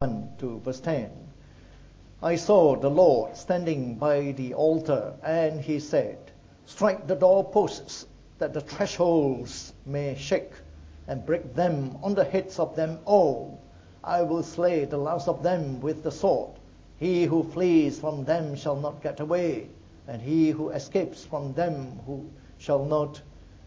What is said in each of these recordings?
1 to verse 10. I saw the Lord standing by the altar, and he said, strike the doorposts, that the thresholds may shake, and break them on the heads of them all. I will slay the last of them with the sword. He who flees from them shall not get away, and he who escapes from them who shall not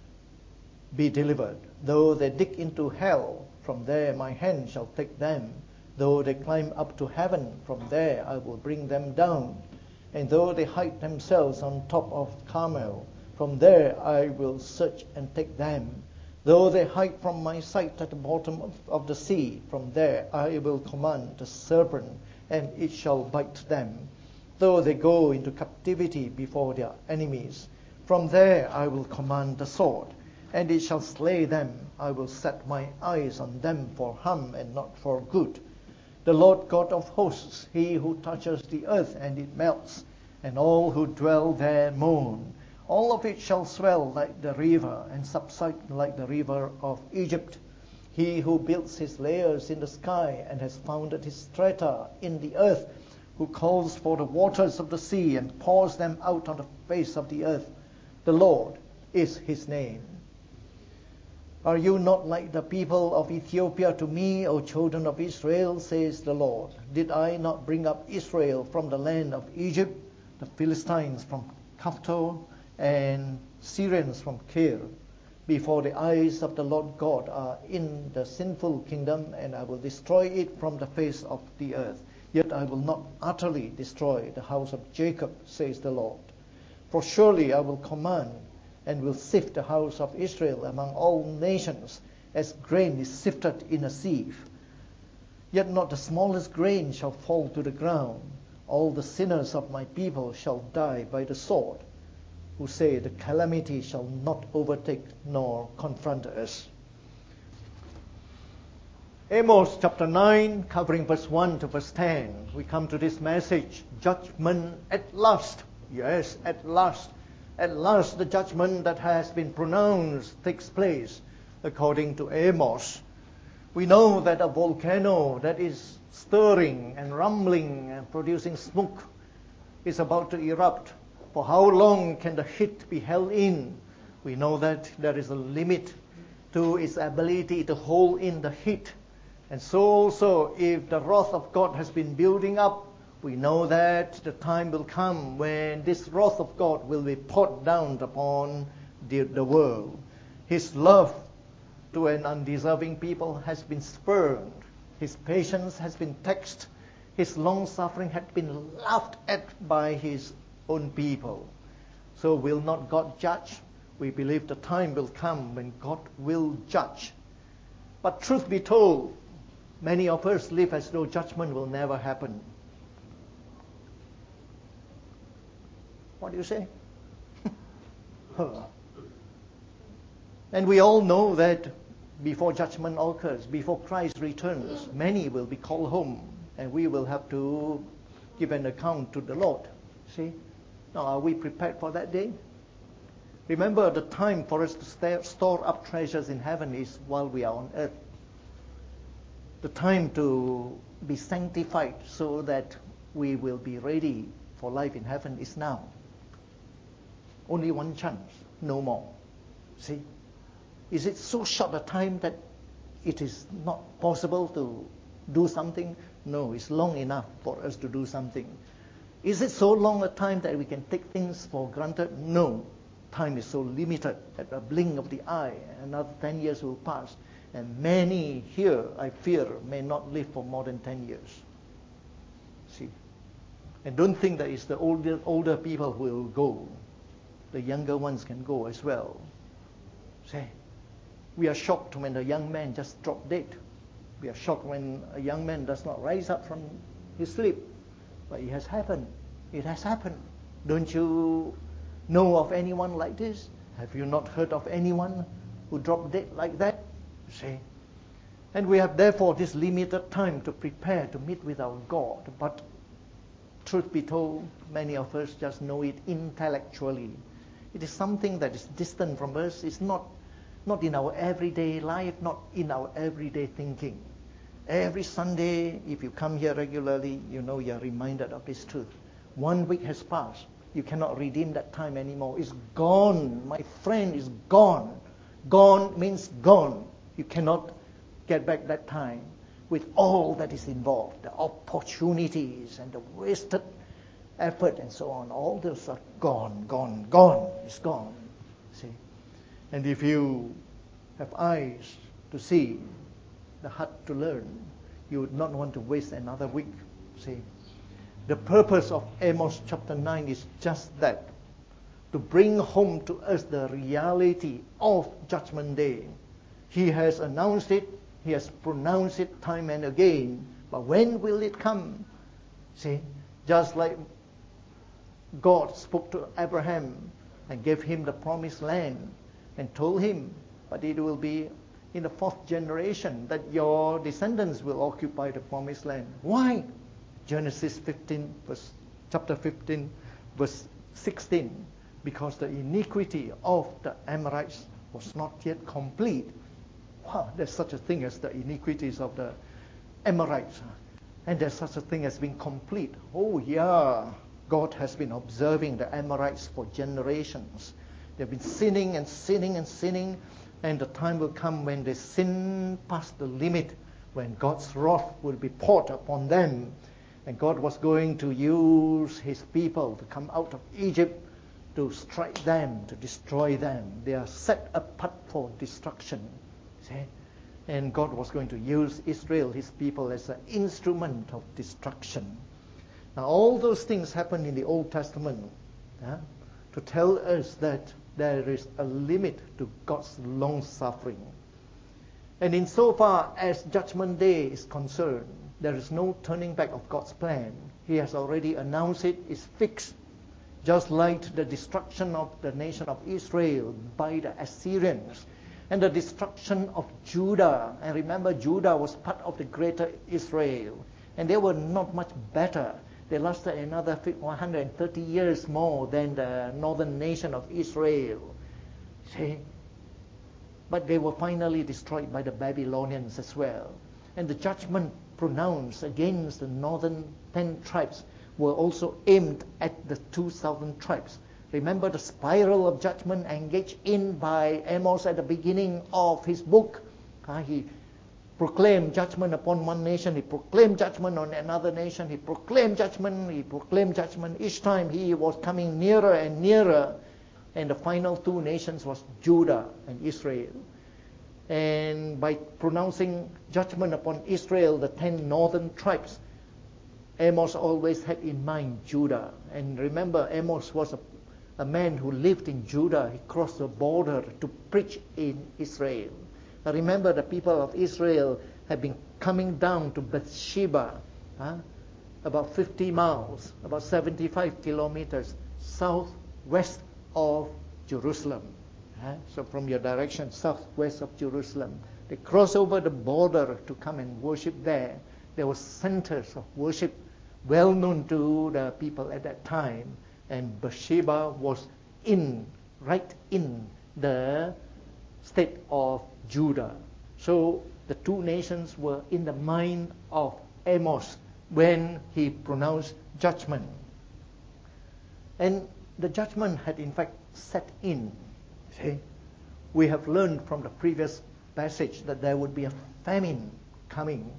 be delivered. Though they dig into hell, from there my hand shall take them. Though they climb up to heaven, from there I will bring them down. And though they hide themselves on top of Carmel, from there I will search and take them. Though they hide from my sight at the bottom of the sea, from there I will command the serpent, and it shall bite them. Though they go into captivity before their enemies, from there I will command the sword, and it shall slay them. I will set my eyes on them for harm and not for good. The Lord God of hosts, he who touches the earth and it melts, and all who dwell there mourn. All of it shall swell like the river and subside like the river of Egypt. He who builds his layers in the sky and has founded his strata in the earth, who calls for the waters of the sea and pours them out on the face of the earth. The Lord is his name. Are you not like the people of Ethiopia to me, O children of Israel, says the Lord? Did I not bring up Israel from the land of Egypt, the Philistines from Caphtor, and Syrians from Kir? Before the eyes of the Lord God are in the sinful kingdom, and I will destroy it from the face of the earth. Yet I will not utterly destroy the house of Jacob, says the Lord. For surely I will command and will sift the house of Israel among all nations, as grain is sifted in a sieve. Yet not the smallest grain shall fall to the ground. All the sinners of my people shall die by the sword, who say the calamity shall not overtake nor confront us. Amos chapter 9, covering verse 1 to verse 10. We come to this message, judgment at last. Yes, at last. At last the judgment that has been pronounced takes place according to Amos. We know that a volcano that is stirring and rumbling and producing smoke is about to erupt. For how long can the heat be held in? We know that there is a limit to its ability to hold in the heat. And so also, if the wrath of God has been building up, we know that the time will come when this wrath of God will be poured down upon the world. His love to an undeserving people has been spurned. His patience has been taxed. His long-suffering has been laughed at by his own people. So will not God judge? We believe the time will come when God will judge. But truth be told, many of us live as though judgment will never happen. What do you say? And we all know that before judgment occurs, before Christ returns, many will be called home, and we will have to give an account to the Lord. See? Now, are we prepared for that day? Remember, the time for us to store up treasures in heaven is while we are on earth. The time to be sanctified so that we will be ready for life in heaven is now. Only one chance, no more. See? Is it so short a time that it is not possible to do something? No, it's long enough for us to do something. Is it so long a time that we can take things for granted? No. Time is so limited. At a blink of the eye, another 10 years will pass. And many here, I fear, may not live for more than 10 years. See? And don't think that it's the older people who will go. The younger ones can go as well. See? We are shocked when a young man just dropped dead. We are shocked when a young man does not rise up from his sleep. But it has happened. It has happened. Don't you know of anyone like this? Have you not heard of anyone who dropped dead like that? See? And we have therefore this limited time to prepare to meet with our God. But truth be told, many of us just know it intellectually. It is something that is distant from us. It's not in our everyday life, not in our everyday thinking. Every Sunday, if you come here regularly, you know you're reminded of this truth. 1 week has passed. You cannot redeem that time anymore. It's gone. My friend, is gone. Gone means gone. You cannot get back that time with all that is involved, the opportunities and the wasted effort and so on. All those are gone, gone, gone. It's gone. See? And if you have eyes to see, the heart to learn, you would not want to waste another week. See? The purpose of Amos chapter 9 is just that, to bring home to us the reality of Judgment Day. He has announced it, he has pronounced it time and again, but when will it come? See, just like God spoke to Abraham and gave him the promised land and told him, but it will be in the 4th generation that your descendants will occupy the promised land. Why? Genesis 15, chapter 15, verse 16. Because the iniquity of the Amorites was not yet complete. Wow, there's such a thing as the iniquities of the Amorites. And there's such a thing as being complete. Oh yeah, God has been observing the Amorites for generations. They've been sinning and sinning and sinning, and the time will come when they sin past the limit, when God's wrath will be poured upon them. And God was going to use his people to come out of Egypt to strike them, to destroy them. They are set apart for destruction. See? And God was going to use Israel, his people, as an instrument of destruction. Now all those things happened in the Old Testament to tell us that there is a limit to God's long suffering. And insofar as Judgment Day is concerned, there is no turning back of God's plan. He has already announced it, it's fixed. Just like the destruction of the nation of Israel by the Assyrians and the destruction of Judah. And remember, Judah was part of the greater Israel. And they were not much better. They lasted another 130 years more than the northern nation of Israel. See? But they were finally destroyed by the Babylonians as well. And the judgment pronounced against the northern 10 tribes were also aimed at the 2 southern tribes. Remember the spiral of judgment engaged in by Amos at the beginning of his book. He proclaimed judgment upon one nation, he proclaimed judgment on another nation, he proclaimed judgment. Each time he was coming nearer and nearer, and the final 2 nations was Judah and Israel. And by pronouncing judgment upon Israel, the 10 northern tribes, Amos always had in mind Judah. And remember, Amos was a man who lived in Judah. He crossed the border to preach in Israel. Now remember, the people of Israel had been coming down to Beersheba, about 50 miles, about 75 kilometers southwest of Jerusalem. So from your direction, southwest of Jerusalem. They crossed over the border to come and worship there. There were centers of worship well known to the people at that time. And Beersheba was right in the state of Judah. So the 2 nations were in the mind of Amos when he pronounced judgment. And the judgment had in fact set in. See? We have learned from the previous passage that there would be a famine coming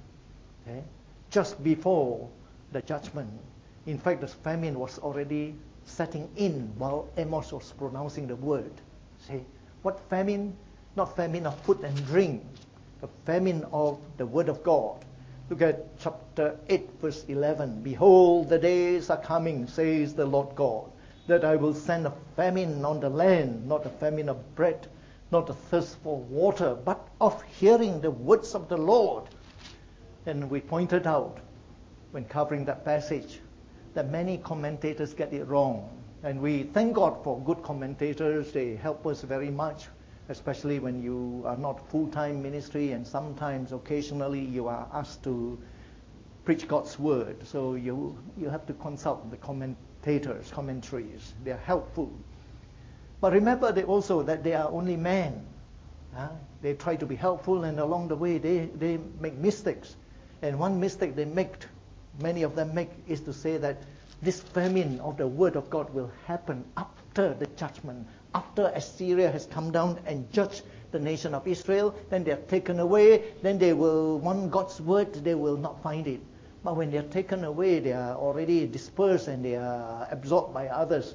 just before the judgment. In fact, the famine was already setting in while Amos was pronouncing the word. See? What famine? Not famine of food and drink, a famine of the word of God. Look at chapter 8, verse 11. Behold, the days are coming, says the Lord God, that I will send a famine on the land, not a famine of bread, not a thirst for water, but of hearing the words of the Lord. And we pointed out, when covering that passage, that many commentators get it wrong. And we thank God for good commentators. They help us very much, especially when you are not full-time ministry, and sometimes, occasionally, you are asked to preach God's word. So you have to consult the commentaries. They are helpful. But remember also that they are only men. They try to be helpful, and along the way they make mistakes. And one mistake many of them make, is to say that this famine of the word of God will happen after the judgment, after Assyria has come down and judged the nation of Israel. Then they are taken away. Then they will want God's word. They will not find it. But when they are taken away, they are already dispersed and they are absorbed by others.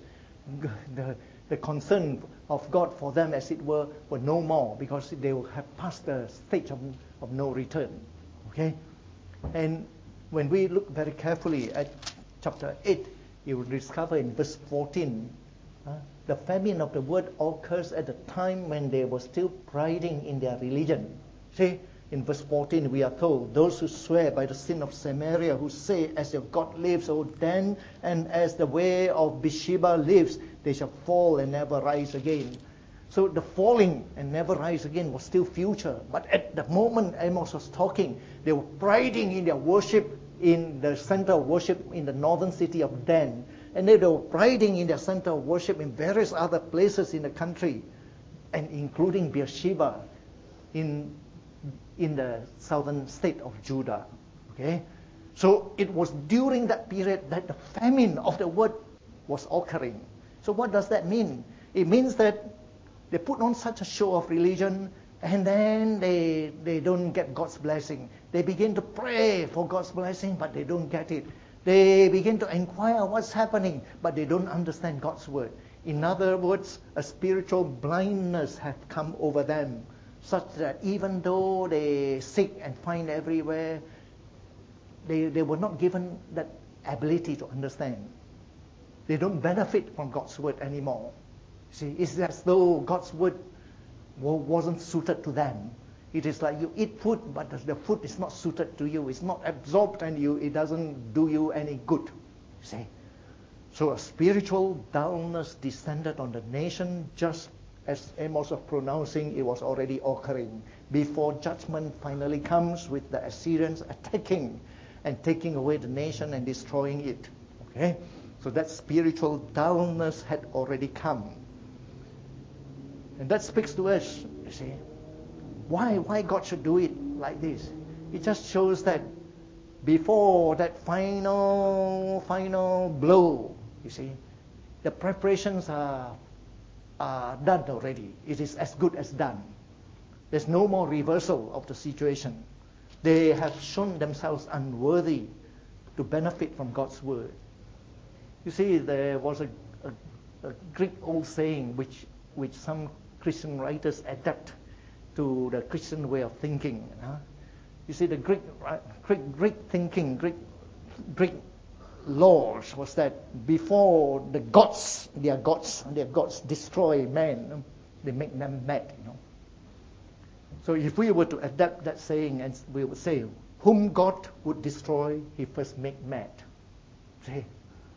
The concern of God for them, as it were no more, because they will have passed the stage of no return. Okay? And when we look very carefully at chapter 8, you will discover in verse 14, the famine of the word occurs at the time when they were still priding in their religion. See, in verse 14 we are told, those who swear by the sin of Samaria, who say, as your God lives, O Dan, and as the way of Beersheba lives, they shall fall and never rise again. So the falling and never rise again was still future. But at the moment Amos was talking, they were priding in their worship in the center of worship in the northern city of Dan. And they were priding in their center of worship in various other places in the country, and including Beersheba in the southern state of Judah. Okay? So it was during that period that the famine of the word was occurring. So what does that mean? It means that they put on such a show of religion, and then they don't get God's blessing. They begin to pray for God's blessing, but they don't get it. They begin to inquire what's happening, but they don't understand God's word. In other words, a spiritual blindness had come over them, such that even though they seek and find everywhere, they were not given that ability to understand. They don't benefit from God's word anymore. See, it's as though God's word wasn't suited to them. It is like you eat food, but the food is not suited to you. It's not absorbed, and it doesn't do you any good. See? So a spiritual dullness descended on the nation, just as Amos was pronouncing, it was already occurring before judgment finally comes with the Assyrians attacking and taking away the nation and destroying it. Okay? So that spiritual dullness had already come. And that speaks to us, you see. Why God should do it like this? It just shows that before that final blow, you see, the preparations are done already. It is as good as done. There's no more reversal of the situation. They have shown themselves unworthy to benefit from God's word. You see, there was a Greek old saying which some Christian writers adapt to the Christian way of thinking. You see, the Greek thinking, Greek laws was that before their gods destroy man, they make them mad. So if we were to adapt that saying, and we would say, whom God would destroy, He first make mad. See?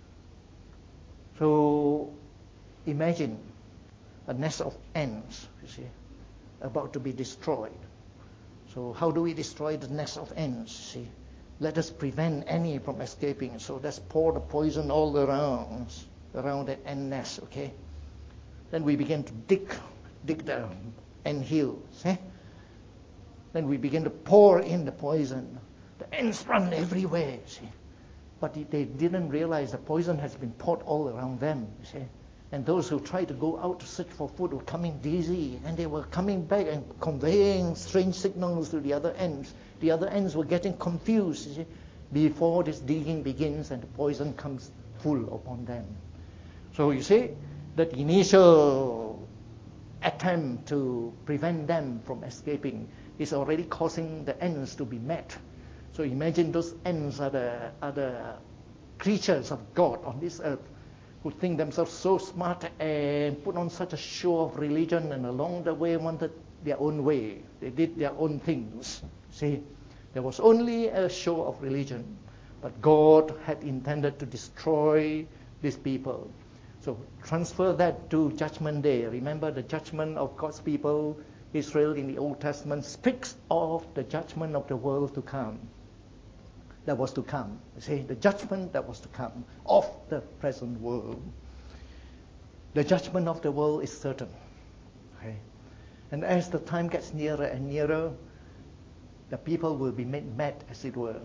So imagine a nest of ants, you see, about to be destroyed. So how do we destroy the nest of ants? See, let us prevent any from escaping. So let's pour the poison all around that ant nest. Okay. Then we begin to dig the ant hill. See? Then we begin to pour in the poison. The ants run everywhere. See, but they didn't realize the poison has been poured all around them. See. And those who tried to go out to search for food were coming dizzy, and they were coming back and conveying strange signals to the other ants. The other ants were getting confused, you see, before this digging begins and the poison comes full upon them. So you see, that initial attempt to prevent them from escaping is already causing the ants to be mad. So imagine those ants are the creatures of God on this earth, who think themselves so smart and put on such a show of religion, and along the way wanted their own way. They did their own things. See, there was only a show of religion, but God had intended to destroy these people. So transfer that to Judgment Day. Remember, the judgment of God's people, Israel, in the Old Testament speaks of the judgment of the world to come. That was to come. You see, the judgment that was to come of the present world. The judgment of the world is certain. Okay? And as the time gets nearer and nearer, the people will be made mad, as it were.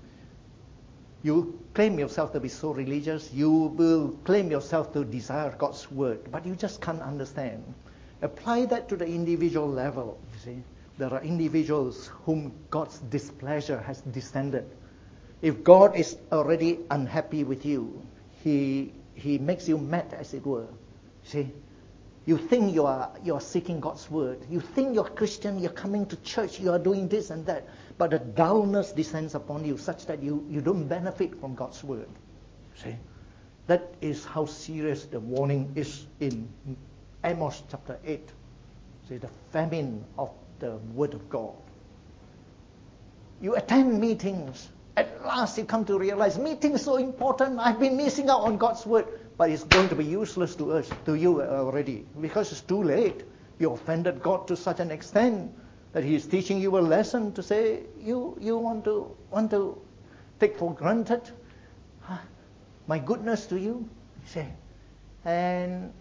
You claim yourself to be so religious, you will claim yourself to desire God's word, but you just can't understand. Apply that to the individual level, you see. There are individuals whom God's displeasure has descended. If God is already unhappy with you, He makes you mad, as it were. See, you think you are seeking God's word. You think you're Christian, you're coming to church, you are doing this and that. But the dullness descends upon you such that you don't benefit from God's word. See, that is how serious the warning is in Amos chapter 8. See, the famine of the word of God. You attend meetings. At last you come to realize meetings so important. I've been missing out on God's word. But it's going to be useless to us, to you already, because it's too late. You offended God to such an extent that He is teaching you a lesson to say you want to take for granted my goodness to you. Say, and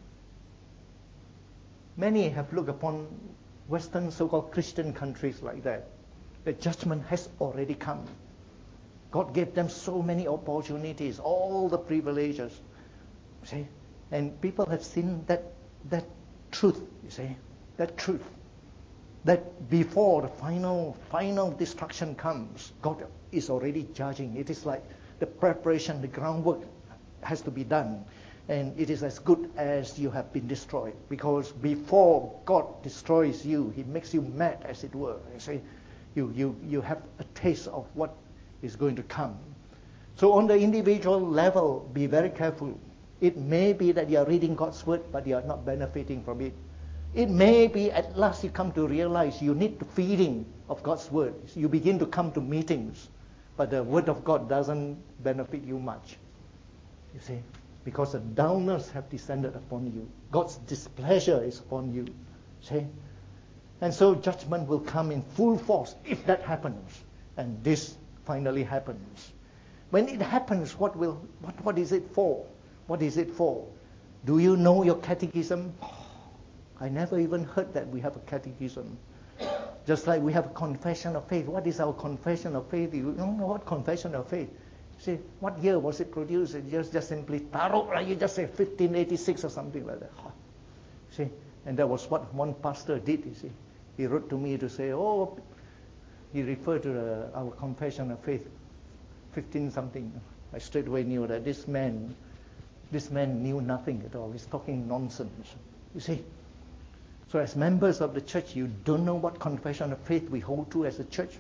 many have looked upon Western so-called Christian countries like that. The judgment has already come. God gave them so many opportunities, all the privileges. See, and people have seen that truth. You see, that truth, that before the final destruction comes, God is already judging. It is like the preparation, the groundwork has to be done, and it is as good as you have been destroyed. Because before God destroys you, He makes you mad, as it were. You see, you have a taste of what is going to come. So on the individual level, be very careful. It may be that you are reading God's word, but you are not benefiting from it. It may be at last you come to realize you need the feeding of God's word. You begin to come to meetings, but the word of God doesn't benefit you much. You see, because the downers have descended upon you. God's displeasure is upon you. See? And so judgment will come in full force if that happens. And this finally happens. When it happens, what is it for? What is it for? Do you know your catechism? I never even heard that we have a catechism. Just like we have a confession of faith. What is our confession of faith? You don't know what confession of faith. See, what year was it produced? It just simply tarot, right? You just say 1586 or something like that. See, and that was what one pastor did, you see. He wrote to me to say, he referred to our confession of faith, 15 something. I straight away knew that this man knew nothing at all. He's talking nonsense. You see? So as members of the church, you don't know what confession of faith we hold to as a church.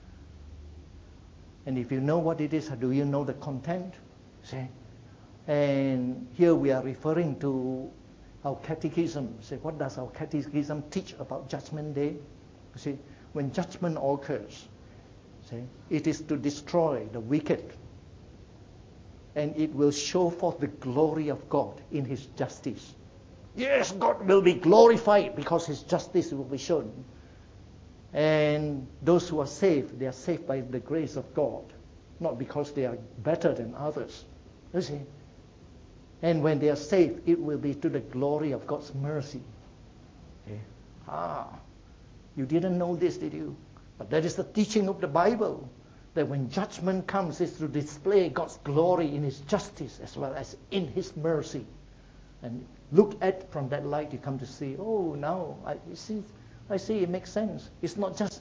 And if you know what it is, do you know the content? See? And here we are referring to our catechism. See, what does our catechism teach about Judgment Day? You see, when judgment occurs, see, it is to destroy the wicked. And it will show forth the glory of God in His justice. Yes, God will be glorified because His justice will be shown. And those who are saved, they are saved by the grace of God, not because they are better than others. You see? And when they are saved, it will be to the glory of God's mercy. Okay? You didn't know this, did you? But that is the teaching of the Bible. That when judgment comes, it's to display God's glory in His justice as well as in His mercy. And look at from that light, you come to see, now I see it makes sense. It's not just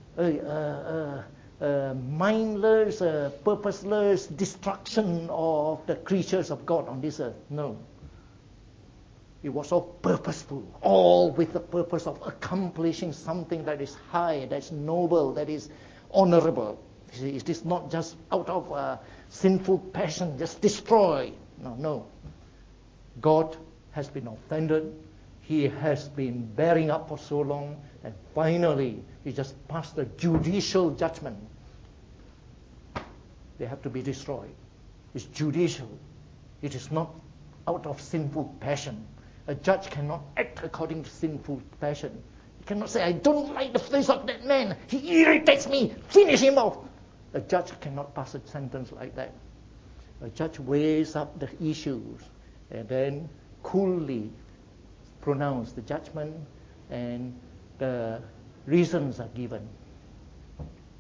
mindless, purposeless destruction of the creatures of God on this earth. No. It was all purposeful, all with the purpose of accomplishing something that is high, that's noble, that is honorable. See, it is not just out of sinful passion, just destroy. No. God has been offended. He has been bearing up for so long, and finally He just passed a judicial judgment. They have to be destroyed. It's judicial. It is not out of sinful passion. A judge cannot act according to sinful passion. He cannot say, I don't like the face of that man. He irritates me. Finish him off. A judge cannot pass a sentence like that. A judge weighs up the issues and then coolly pronounce the judgment, and the reasons are given.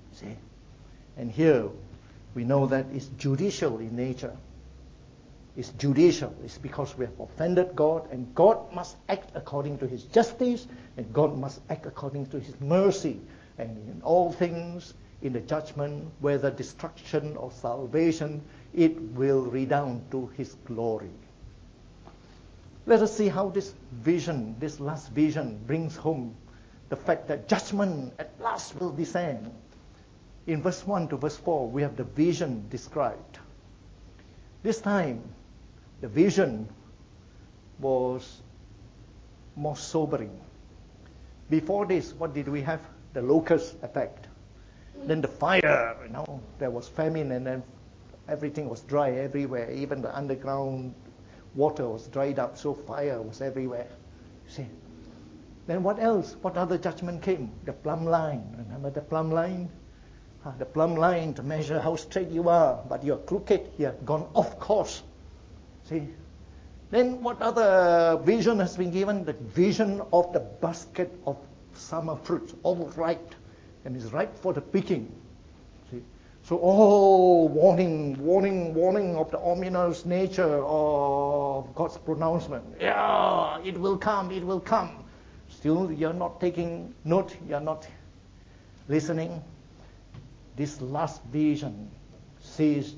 See? And here we know that it's judicial in nature. It's judicial. It's because we have offended God, and God must act according to his justice, and God must act according to his mercy. And in all things, in the judgment, whether destruction or salvation, it will redound to his glory. Let us see how this vision, this last vision, brings home the fact that judgment at last will descend. In verse 1 to verse 4, we have the vision described. This time, the vision was more sobering. Before this, what did we have? The locust attacked. Then the fire, there was famine, and then everything was dry everywhere. Even the underground water was dried up, so fire was everywhere. See? Then what else? What other judgment came? The plumb line. Remember the plumb line? The plumb line to measure how straight you are, but you're crooked, you're gone off course. See? Then what other vision has been given? The vision of the basket of summer fruits, all ripe, and is ripe for the picking. See? So all warning of the ominous nature of God's pronouncement. Yeah, it will come, it will come. Still, you're not taking note, you're not listening. This last vision sees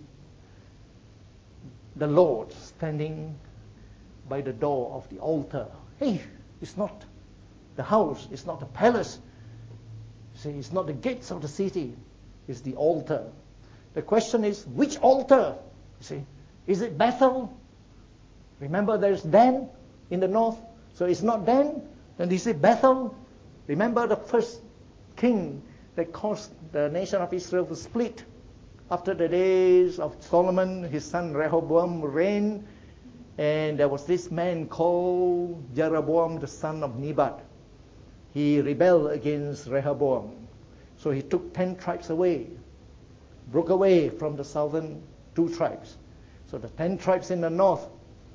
the Lord standing by the door of the altar. Hey, it's not the house, it's not the palace. See, it's not the gates of the city, it's the altar. The question is, which altar? You see, is it Bethel? Remember, there's Dan in the north, so it's not Dan. Then is it Bethel? Remember the first king that caused the nation of Israel to split after the days of Solomon, his son Rehoboam reigned, and there was this man called Jeroboam, the son of Nebat. He rebelled against Rehoboam. So he took 10 tribes away, broke away from the southern 2 tribes. So the 10 tribes in the north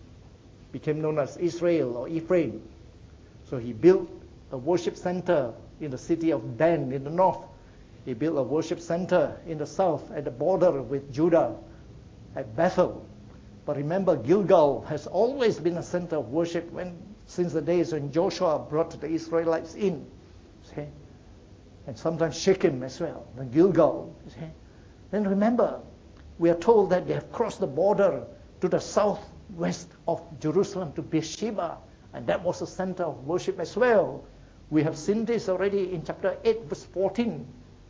became known as Israel or Ephraim. So he built a worship center in the city of Dan in the north. He built a worship center in the south at the border with Judah at Bethel. But remember, Gilgal has always been a center of worship since the days when Joshua brought the Israelites in. See? And sometimes Shechem as well, and Gilgal. See? Then remember, we are told that they have crossed the border to the southwest of Jerusalem, to Beersheba, and that was a center of worship as well. We have seen this already in chapter 8, verse 14.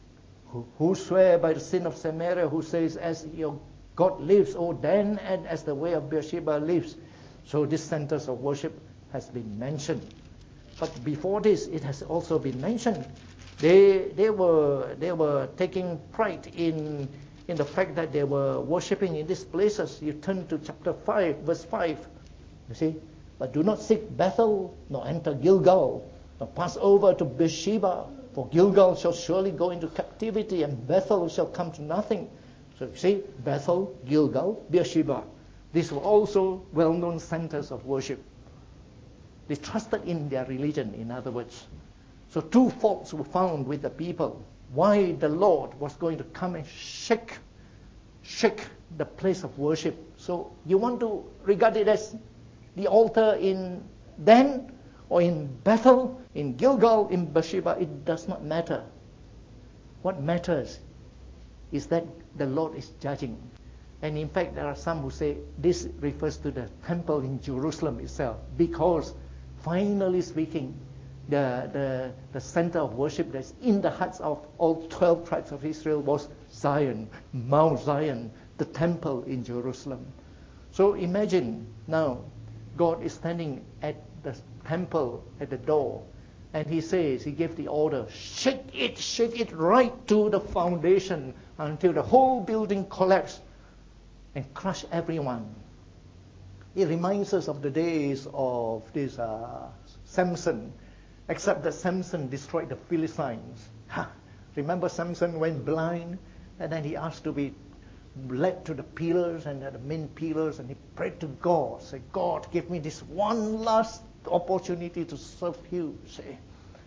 Who swear by the sin of Samaria, who says, as your God lives, O Dan, and as the way of Beersheba lives. So these centers of worship has been mentioned. But before this, it has also been mentioned. They were taking pride in the fact that they were worshiping in these places. You turn to chapter 5, verse 5. You see? But do not seek Bethel, nor enter Gilgal, nor pass over to Beersheba, for Gilgal shall surely go into captivity, and Bethel shall come to nothing. So you see, Bethel, Gilgal, Beersheba. These were also well-known centers of worship. They trusted in their religion, in other words. So 2 faults were found with the people. Why the Lord was going to come and shake the place of worship. So you want to regard it as the altar in Dan, or in Bethel, in Gilgal, in Beersheba, it does not matter. What matters is that the Lord is judging. And in fact, there are some who say this refers to the temple in Jerusalem itself, because finally speaking, the center of worship that's in the hearts of all 12 tribes of Israel was Zion, Mount Zion, the temple in Jerusalem. So imagine now, God is standing at the temple at the door, and he says, he gave the order, shake it right to the foundation until the whole building collapsed and crush everyone. It reminds us of the days of this Samson, except that Samson destroyed the Philistines. Remember, Samson went blind, and then he asked to be led to the pillars, and the main pillars, and he prayed to God, say, God, give me this one last opportunity to serve you. Say,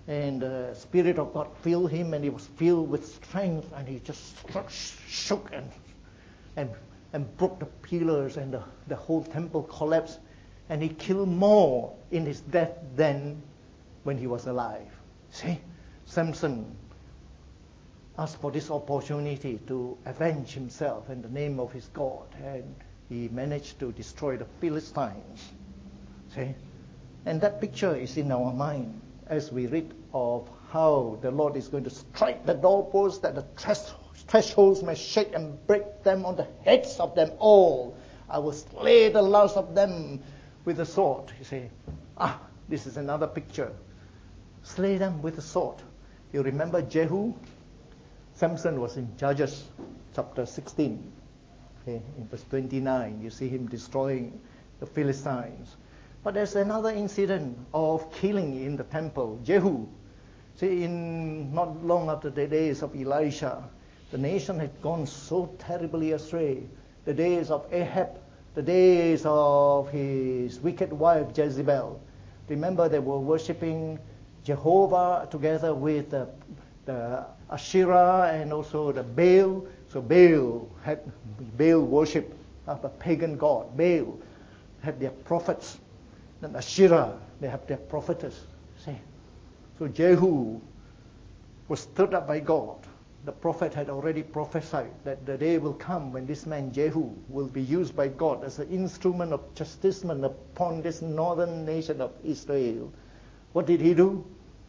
And the Spirit of God filled him, and he was filled with strength, and he just shook and broke the pillars, and the whole temple collapsed. And he killed more in his death than when he was alive. See, Samson asked for this opportunity to avenge himself in the name of his God, and he managed to destroy the Philistines. See, and that picture is in our mind as we read of how the Lord is going to strike the doorposts, that the thresholds may shake and break them on the heads of them all. I will slay the last of them with the sword. You see, this is another picture. Slay them with the sword. You remember Jehu? Samson was in Judges chapter 16. Okay, in verse 29, you see him destroying the Philistines. But there's another incident of killing in the temple. Jehu. See, in not long after the days of Elisha, the nation had gone so terribly astray. The days of Ahab, the days of his wicked wife Jezebel. Remember, they were worshipping Jehovah together with the Asherah and also the Baal. So Baal worship of a pagan god. Baal had their prophets. And Asherah, they have their prophetess. See? So Jehu was stirred up by God. The prophet had already prophesied that the day will come when this man Jehu will be used by God as an instrument of chastisement upon this northern nation of Israel. What did he do?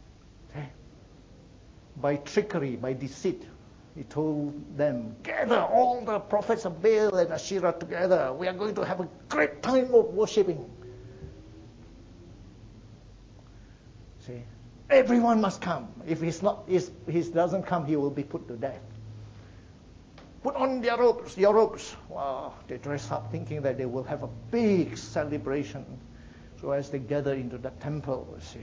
By trickery, by deceit, he told them, gather all the prophets of Baal and Asherah together. We are going to have a great time of worshipping. See, everyone must come. If he doesn't come, he will be put to death. Put on your robes. Wow, they dress up thinking that they will have a big celebration. So as they gather into the temple, see,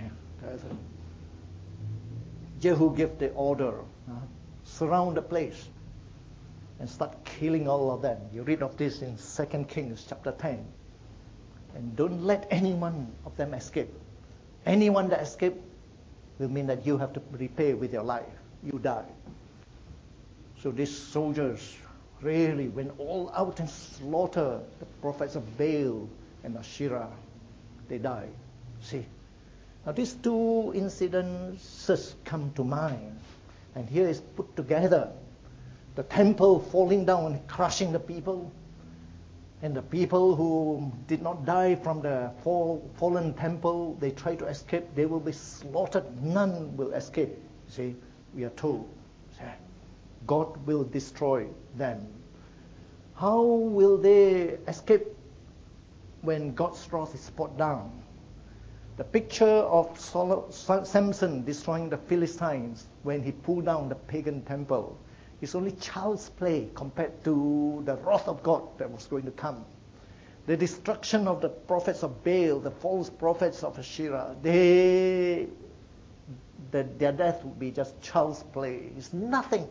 Jehu gave the order, surround the place and start killing all of them. You read of this in 2 Kings chapter 10. And don't let any one of them escape. Anyone that escapes will mean that you have to repay with your life. You die. So these soldiers really went all out and slaughtered the prophets of Baal and Asherah. They died. See? Now these two incidences come to mind. And here is put together. The temple falling down and crushing the people. And the people who did not die from the fallen temple, they try to escape, they will be slaughtered. None will escape. See, we are told. God will destroy them. How will they escape when God's wrath is poured down? The picture of Samson destroying the Philistines when he pulled down the pagan temple is only child's play compared to the wrath of God that was going to come. The destruction of the prophets of Baal, the false prophets of Asherah, their death would be just child's play. It's nothing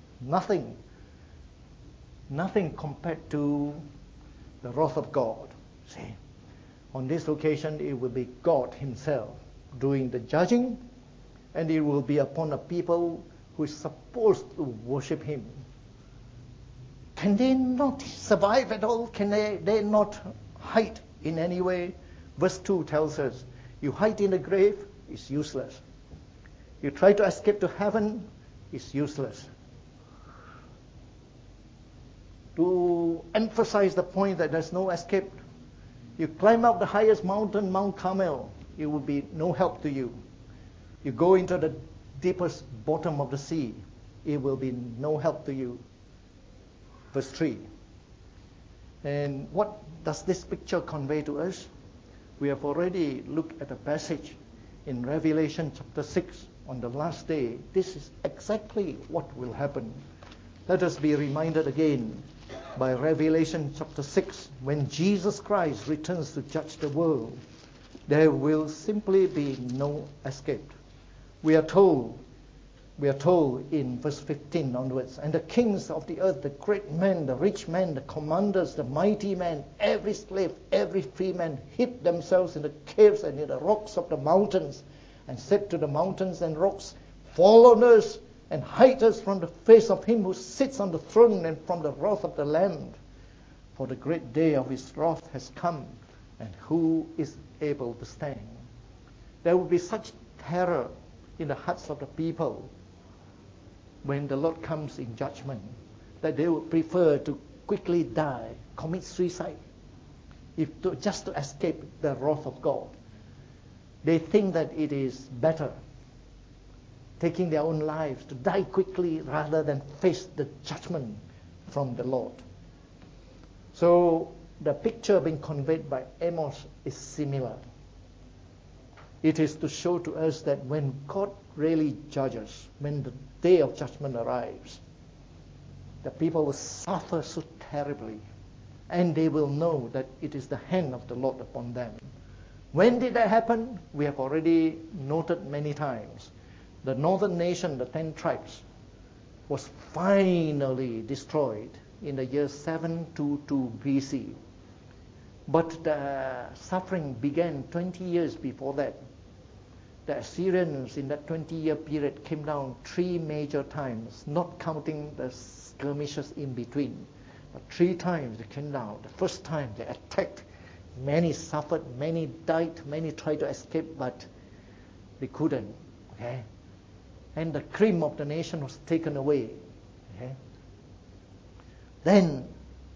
compared to the wrath of God. See, on this occasion, it will be God himself doing the judging, and it will be upon a people who is supposed to worship him. Can they not survive at all? Can they not hide in any way? Verse 2 tells us, you hide in the grave, it's useless. You try to escape to heaven, it's useless. To emphasize the point that there's no escape, you climb up the highest mountain, Mount Carmel, it will be no help to you. You go into the deepest bottom of the sea, it will be no help to you. Verse 3. And what does this picture convey to us? We have already looked at a passage in Revelation chapter 6 on the last day. This is exactly what will happen. Let us be reminded again by Revelation chapter 6, when Jesus Christ returns to judge the world, there will simply be no escape. We are told in verse 15 onwards, and the kings of the earth, the great men, the rich men, the commanders, the mighty men, every slave, every free man hid themselves in the caves and in the rocks of the mountains and said to the mountains and rocks, fall on us and hide us from the face of him who sits on the throne and from the wrath of the Lamb. For the great day of his wrath has come, and who is able to stand? There will be such terror in the hearts of the people when the Lord comes in judgment that they would prefer to quickly die, commit suicide, just to escape the wrath of God. They think that it is better taking their own lives to die quickly rather than face the judgment from the Lord. So the picture being conveyed by Amos is similar. It is to show to us that when God really judges, when the day of judgment arrives, the people will suffer so terribly, and they will know that it is the hand of the Lord upon them. When did that happen? We have already noted many times. The northern nation, the 10 tribes, was finally destroyed in the year 722 BC. But the suffering began 20 years before that. The Assyrians in that 20-year period came down 3 major times, not counting the skirmishes in between. But 3 times they came down. The first time they attacked, many suffered, many died, many tried to escape, but they couldn't. Okay? And the cream of the nation was taken away. Okay? Then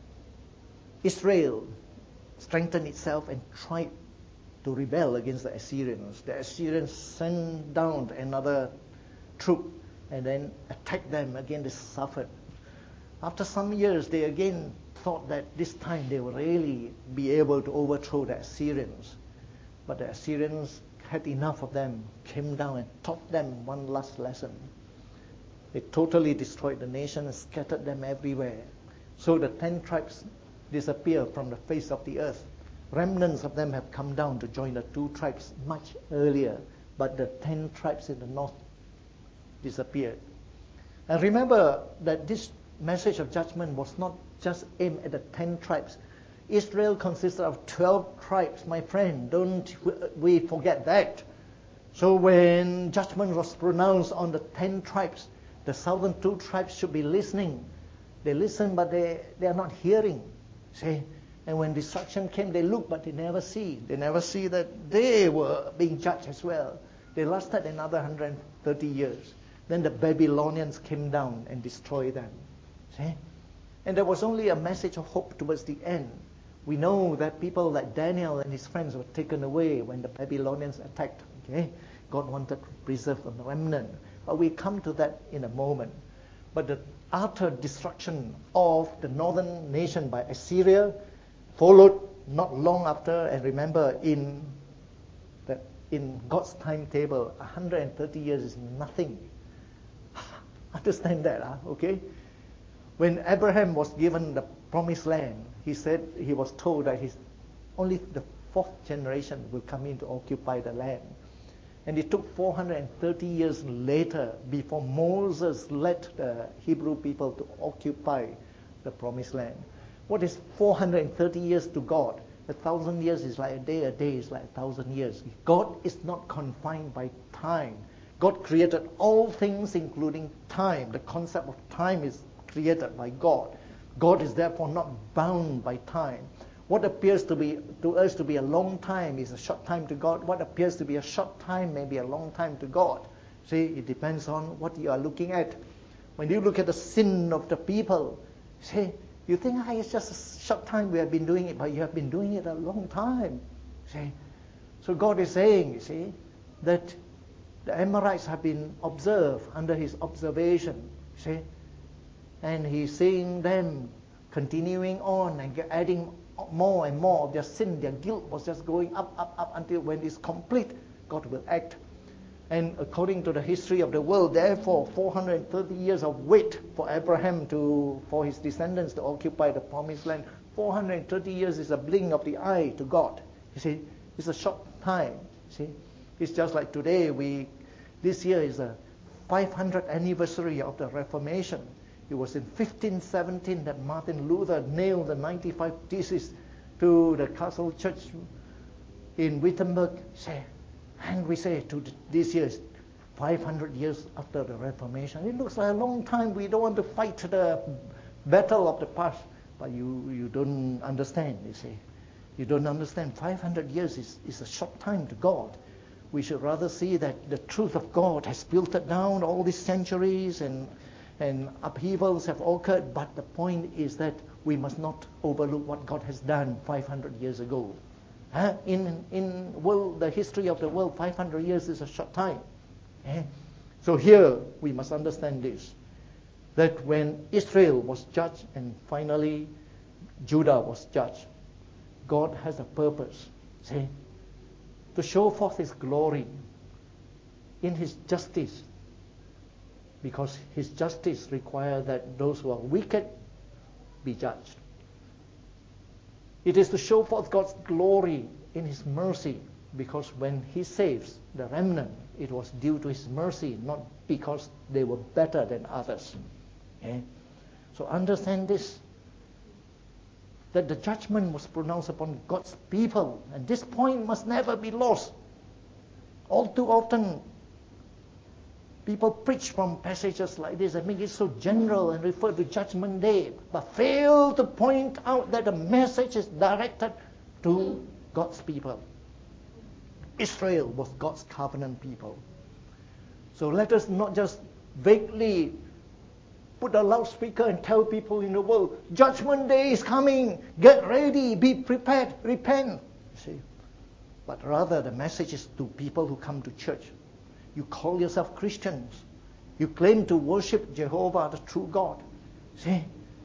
Israel strengthened itself and tried to rebel against the Assyrians. The Assyrians sent down another troop and then attacked them. Again, they suffered. After some years, they again thought that this time they will really be able to overthrow the Assyrians. But the Assyrians had enough of them, came down and taught them one last lesson. They totally destroyed the nation and scattered them everywhere. So the 10 tribes disappear from the face of the earth. Remnants of them have come down to join the 2 tribes much earlier, but the 10 tribes in the north disappeared. And remember that this message of judgment was not just aimed at the 10 tribes. Israel consisted of 12 tribes, my friend. Don't we forget that. So when judgment was pronounced on the 10 tribes, the southern 2 tribes should be listening. They listen, but they are not hearing. See? And when destruction came, they look, but they never see. They never see that they were being judged as well. They lasted another 130 years. Then the Babylonians came down and destroyed them. See? And there was only a message of hope towards the end. We know that people like Daniel and his friends were taken away when the Babylonians attacked. Okay? God wanted to preserve a remnant. But we come to that in a moment. But the utter destruction of the northern nation by Assyria followed not long after. And remember, in God's timetable, 130 years is nothing. Understand that, okay? When Abraham was given the promised land, he was told that only the 4th generation will come in to occupy the land. And it took 430 years later before Moses led the Hebrew people to occupy the promised land. What is 430 years to God? 1,000 years is like a day is like 1,000 years. God is not confined by time. God created all things, including time. The concept of time is created by God. God is therefore not bound by time. What appears to us to be a long time is a short time to God. What appears to be a short time may be a long time to God. See, it depends on what you are looking at. When you look at the sin of the people, see, you think, it's just a short time we have been doing it, but you have been doing it a long time. See? So God is saying, you see, that the Amorites have been observed under his observation. See? And he's seeing them continuing on and adding more and more of their sin. Their guilt was just going up until when it's complete, God will act. And according to the history of the world, therefore, 430 years of wait for Abraham for his descendants to occupy the promised land. 430 years is a blink of the eye to God. You see, it's a short time. See, it's just like today. This year is the 500th anniversary of the Reformation. It was in 1517 that Martin Luther nailed the 95 Theses to the Castle Church in Wittenberg. See, And we say this year is 500 years after the Reformation. It looks like a long time. We don't want to fight the battle of the past. But you don't understand, you see. You don't understand. 500 years is a short time to God. We should rather see that the truth of God has filtered down all these centuries and upheavals have occurred. But the point is that we must not overlook what God has done 500 years ago. In the history of the world, 500 years is a short time. So here we must understand this, that when Israel was judged and finally Judah was judged, God has a purpose, see, to show forth His glory in His justice, because His justice requires that those who are wicked be judged. It is to show forth God's glory in His mercy, because when He saves the remnant, it was due to His mercy, not because they were better than others. So understand this, that the judgment was pronounced upon God's people, and this point must never be lost. All too often, people preach from passages like this and make it so general and refer to Judgment Day, but fail to point out that the message is directed to God's people. Israel was God's covenant people. So let us not just vaguely put a loudspeaker and tell people in the world, Judgment Day is coming, get ready, be prepared, repent. See? But rather the message is to people who come to church. You call yourself Christians. You claim to worship Jehovah, the true God. See?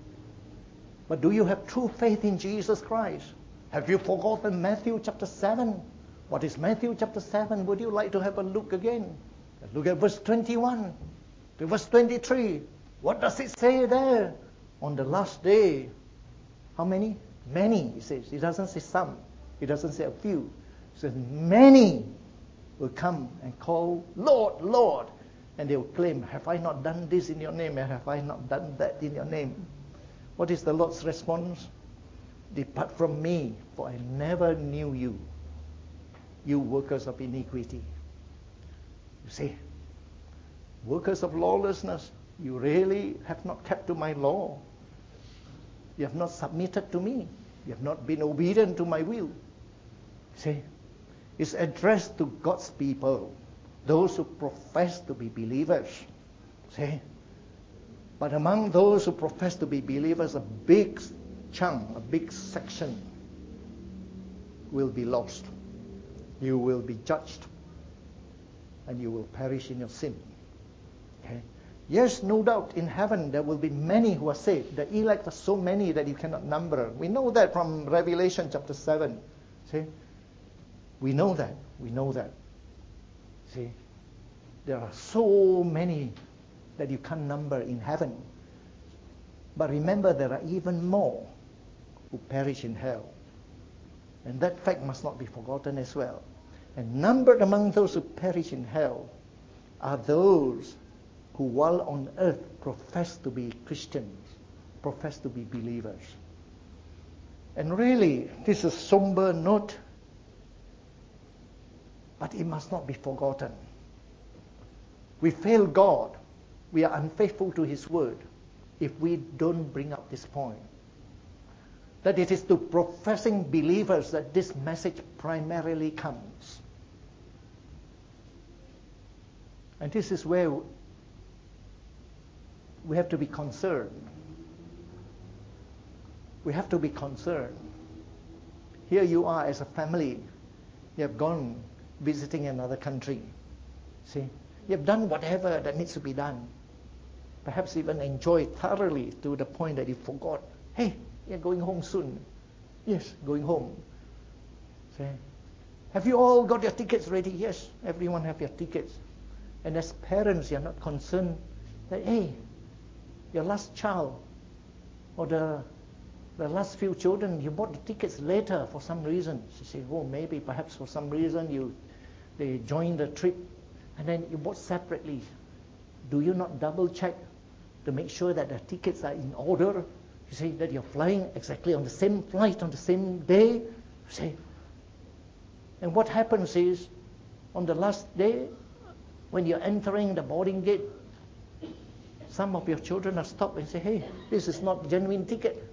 But do you have true faith in Jesus Christ? Have you forgotten Matthew chapter 7? What is Matthew chapter 7? Would you like to have a look again? Look at verse 21 to verse 23. What does it say there? On the last day, how many? Many, it says. It doesn't say some. It doesn't say a few. It says many will come and call, Lord, Lord. And they will claim, have I not done this in your name? And have I not done that in your name? What is the Lord's response? Depart from me, for I never knew you, you workers of iniquity. You see, workers of lawlessness, you really have not kept to my law. You have not submitted to me. You have not been obedient to my will. See, it's addressed to God's people, those who profess to be believers. See, but among those who profess to be believers, a big chunk, a big section will be lost. You will be judged, and you will perish in your sin. Okay? Yes, no doubt, in heaven there will be many who are saved. The elect are so many that you cannot number. We know that from Revelation chapter 7. See? We know that. We know that. See? There are so many that you can't number in heaven. But remember, there are even more who perish in hell. And that fact must not be forgotten as well. And numbered among those who perish in hell are those who while on earth profess to be Christians, profess to be believers. And really, this is a somber note, but it must not be forgotten. We fail God. We are unfaithful to His word if we don't bring up this point. That it is to professing believers that this message primarily comes. And this is where we have to be concerned. We have to be concerned. Here you are as a family. You have gone visiting another country. See? You have done whatever that needs to be done. Perhaps even enjoyed thoroughly to the point that you forgot. Hey, you're going home soon. Yes, going home. See? Have you all got your tickets ready? Yes, everyone have your tickets. And as parents, you're not concerned that, hey, your last child or the last few children, you bought the tickets later for some reason. You say, oh, maybe perhaps for some reason they joined the trip and then you bought separately. Do you not double check to make sure that the tickets are in order? You say that you're flying exactly on the same flight on the same day. You say, and what happens is On the last day, when you're entering the boarding gate, some of your children are stopped and say, hey, this is not genuine ticket.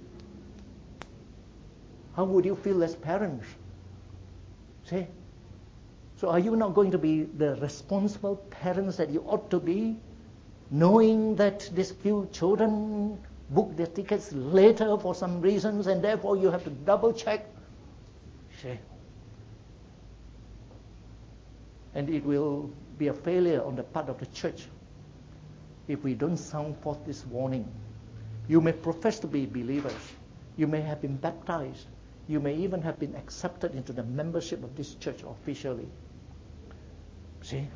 How would you feel as parents? See? So are you not going to be the responsible parents that you ought to be, knowing that these few children book their tickets later for some reasons, and therefore you have to double check? See? And it will be a failure on the part of the church if we don't sound forth this warning. You may profess to be believers. You may have been baptized. You may even have been accepted into the membership of this church officially. See?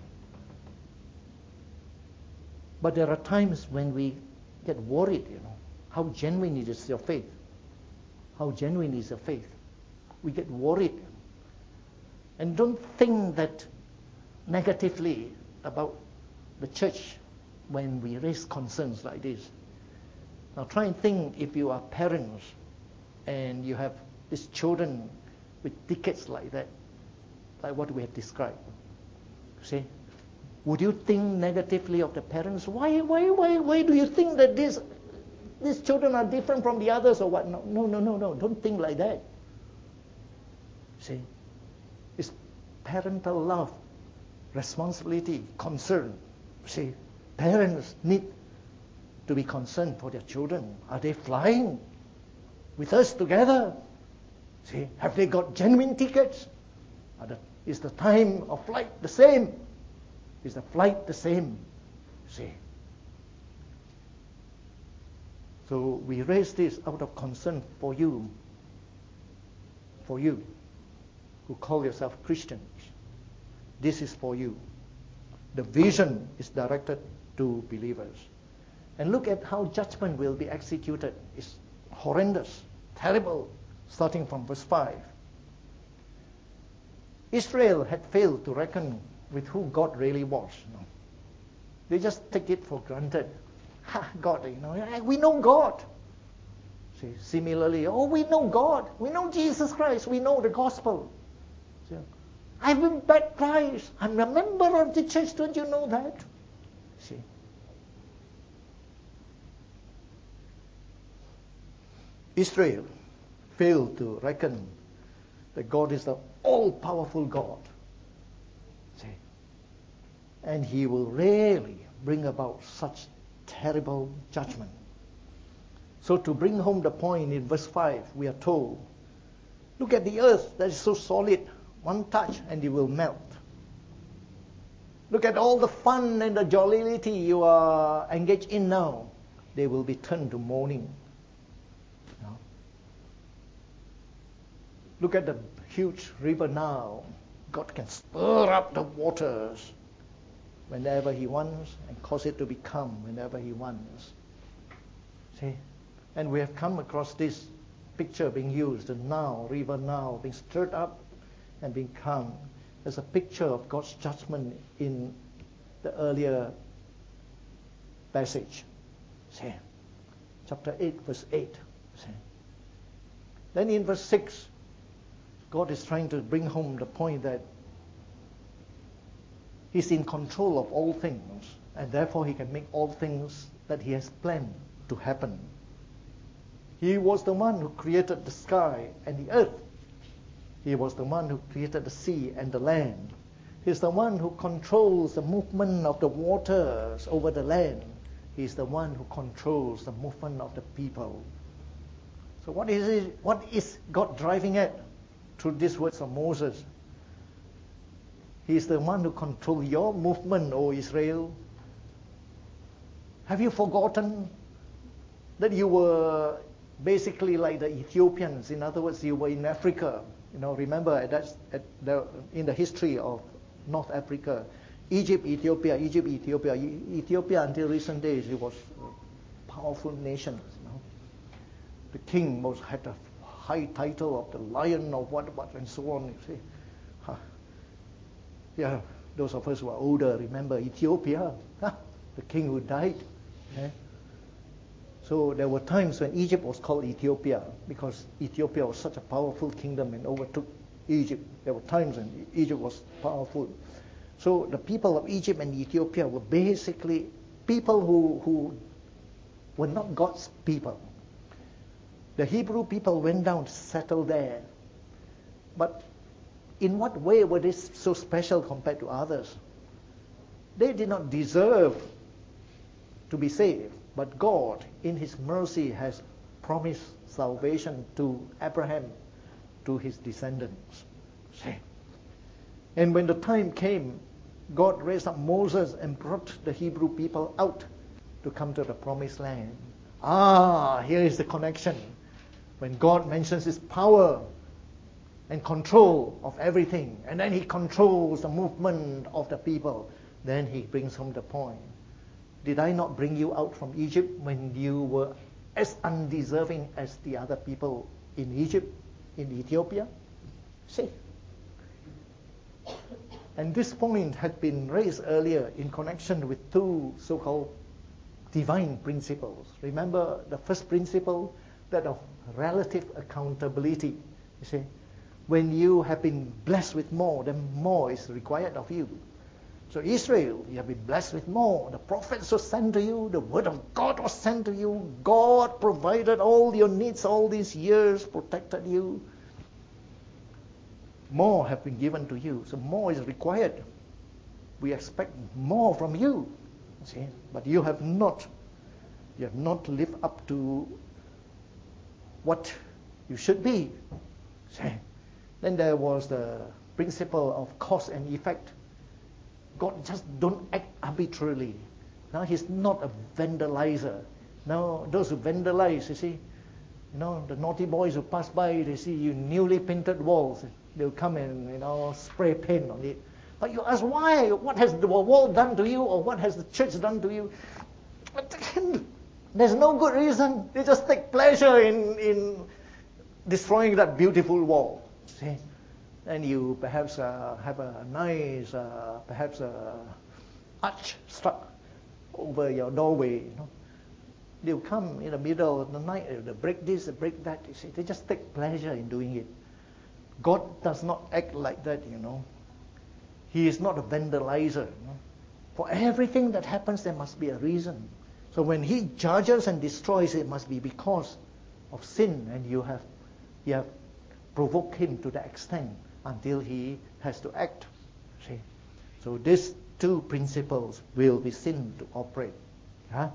But there are times when we get worried, How genuine is your faith? How genuine is your faith? We get worried. And don't think that negatively about the church when we raise concerns like this. Now try and think, if you are parents and you have these children with tickets like that, like what we have described. See? Would you think negatively of the parents? Why do you think that these children are different from the others or what? No. Don't think like that. See? It's parental love, responsibility, concern. See? Parents need to be concerned for their children. Are they flying with us together? See? Have they got genuine tickets? Is the time of flight the same? Is the flight the same? See? So we raise this out of concern for you who call yourself Christians. This is for you. The vision is directed to believers. And look at how judgment will be executed. It's horrendous, terrible, starting from verse 5. Israel had failed to reckon with who God really was. They just take it for granted. God, we know God. See, similarly, we know God. We know Jesus Christ. We know the gospel. See, I've been baptized. I'm a member of the church. Don't you know that? See. Israel failed to reckon that God is the all-powerful God. See. And He will rarely bring about such terrible judgment. So to bring home the point, in verse 5, we are told, look at the earth that is so solid, one touch and it will melt. Look at all the fun and the jollity you are engaged in now. They will be turned to mourning. Look at the huge river now. God can stir up the waters whenever He wants and cause it to be calm whenever He wants. See? And we have come across this picture being used, the Nile, river Nile, being stirred up and being calm. There's a picture of God's judgment in the earlier passage. See? Chapter 8, verse 8. See? Then in verse 6, God is trying to bring home the point that He's in control of all things, and therefore He can make all things that He has planned to happen. He was the one who created the sky and the earth. He was the one who created the sea and the land. He's the one who controls the movement of the waters over the land. He's the one who controls the movement of the people. So what is God driving at through these words of Moses? He's the one who controls your movement, O Israel. Have you forgotten that you were basically like the Ethiopians? In other words, you were in Africa. Remember in the history of North Africa, Egypt, Ethiopia. Ethiopia until recent days, it was a powerful nation. The king had a high title of the lion of what and so on. You see. Yeah, those of us who are older remember Ethiopia, the king who died. Okay? So there were times when Egypt was called Ethiopia because Ethiopia was such a powerful kingdom and overtook Egypt. There were times when Egypt was powerful. So the people of Egypt and Ethiopia were basically people who were not God's people. The Hebrew people went down to settle there. But in what way were they so special compared to others? They did not deserve to be saved, but God, in His mercy, has promised salvation to Abraham, to his descendants. And when the time came, God raised up Moses and brought the Hebrew people out to come to the promised land. Here is the connection. When God mentions His power and control of everything, and then He controls the movement of the people, then He brings home the point. Did I not bring you out from Egypt when you were as undeserving as the other people in Egypt, in Ethiopia? See? And this point had been raised earlier in connection with two so-called divine principles. Remember the first principle, that of relative accountability. You see, when you have been blessed with more, then more is required of you. So Israel, you have been blessed with more. The prophets were sent to you. The word of God was sent to you. God provided all your needs all these years, protected you. More have been given to you. So more is required. We expect more from you. See? But you have not lived up to what you should be. See? Then there was the principle of cause and effect. God just don't act arbitrarily. Now He's not a vandalizer. Now those who vandalize, you see, the naughty boys who pass by, they see you newly painted walls, they'll come and spray paint on it. But you ask why? What has the wall done to you, or what has the church done to you? But there's no good reason. They just take pleasure in destroying that beautiful wall. See? And you perhaps have a nice, perhaps arch struck over your doorway. They'll come in the middle of the night, they'll break this, they'll break that. You see, they just take pleasure in doing it. God does not act like that. He is not a vandalizer. For everything that happens, there must be a reason. So when He judges and destroys, it must be because of sin, and you have provoked Him to the extent until He has to act. See? So these two principles will be seen to operate. The